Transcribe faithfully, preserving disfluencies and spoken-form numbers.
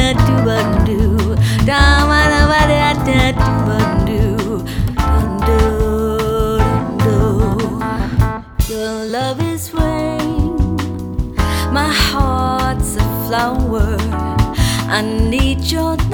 da do do da ma da ba da da do do do. Your love is rain, my heart's a flower. I need your